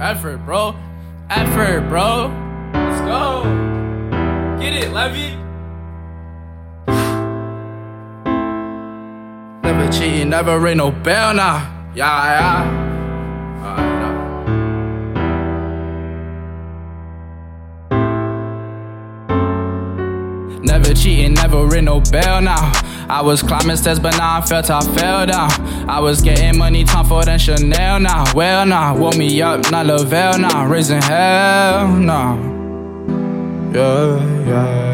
Effort, bro. Effort, bro. Let's go. Get it, Levy. Never cheating, never ring no bell now. Yeah. Never cheating, never ring no bell now. I was climbing steps, but now I felt I fell down. I was getting money, Tom Ford and Chanel now. Well now, woke me up, not Lavelle now. Raising hell now. Yeah.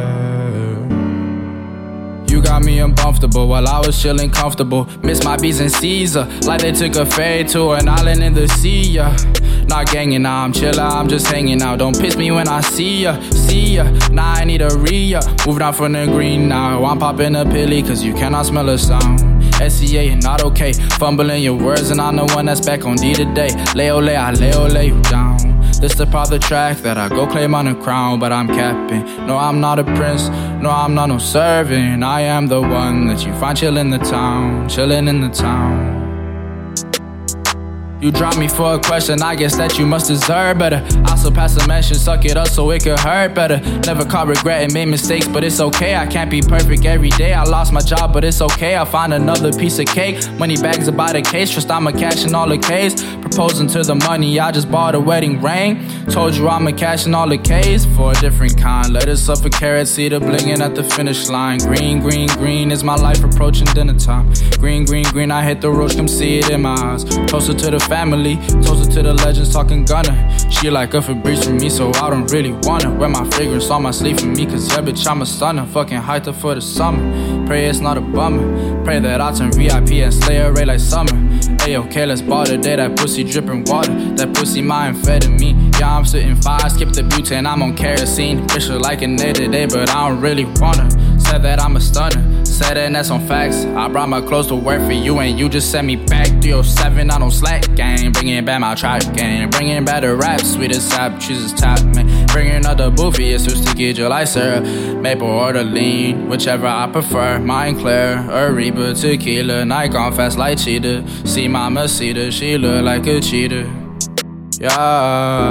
You got me uncomfortable while I was chilling comfortable. Miss my B's and C's, like they took a ferry to an island in the sea, yeah. Not ganging now, I'm chillin', I'm just hanging out. Don't piss me when I see ya. Now I need a re-up. Moving out from the green now. I'm popping a pilly cause you cannot smell a sound. SCA and not okay. Fumbling your words and I'm the one that's back on D today. Lay you down. This the part of the track that I go claim on the crown, but I'm capping. No, I'm not a prince. No, I'm not no servant. I am the one that you find chillin' in the town. You dropped me for a question, I guess that you must deserve better. I surpass the mention, suck it up so it could hurt better. Never caught regretting, made mistakes, but it's okay. I can't be perfect every day. I lost my job, but it's okay. I'll find another piece of cake. Money bags about a case, trust I'ma cash in all the K's. Proposing to the money, I just bought a wedding ring. Told you I'ma cash in all the K's for a different kind. Lettuce up a carrot, see the blingin' at the finish line. Green is my life approaching dinner time. Green, I hit the road, come see it in my eyes. Closer to the family, closer to the legends, talking gunner. She like a Febreze from me, so I don't really wanna wear my fragrance on my sleeve for me, cause yeah, bitch, I'm a stunner. Fucking hyped up for the summer. Pray it's not a bummer. Pray that I turn VIP and slay a ray like summer. Hey, okay, let's ball today. That pussy dripping water. That pussy my amphetamine. Yeah, I'm sitting 5, skip the butane, I'm on kerosene. Bitch look like a day today, but I don't really wanna. Said that I'm a stunner. Said that and that's on facts. I brought my clothes to work for you and you just sent me back. 307, I don't slack gang. Bringing back my trap game. Bringing back the rap, sweetest sap, chooses tap, man. Bringing out the boofy, it's used to get you like syrup. Maple or the lean, whichever I prefer. Mine clear, Reba, tequila. Night gone fast like cheetah. See mama cedar, she look like a cheater. Yeah.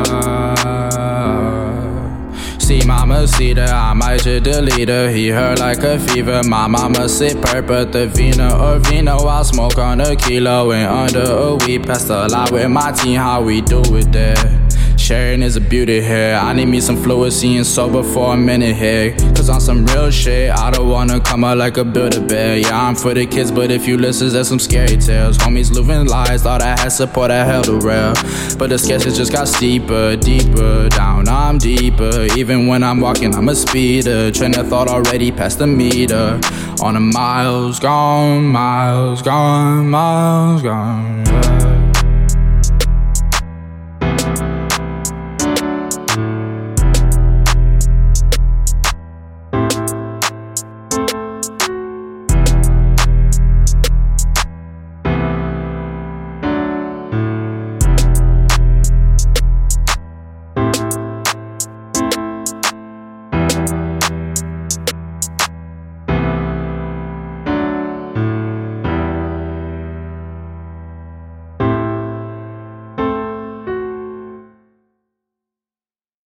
See mama cedar, I might just delete her. He hurt like a fever. My mama sip purple, the Vina or Vino. I'll smoke on a kilo and under a week. Passed a lot with my team, how we do it there. Sharing is a beauty here. I need me some fluency and sober for a minute here. Cause on some real shit, I don't wanna come out like a Build-A-Bear. Yeah, I'm for the kids, but if you listen, there's some scary tales. Homies living lies, thought I had support, I held a rail. But the sketches just got steeper, deeper. Down, I'm deeper. Even when I'm walking, I'm a speeder. Train of thought already past the meter. On the miles gone.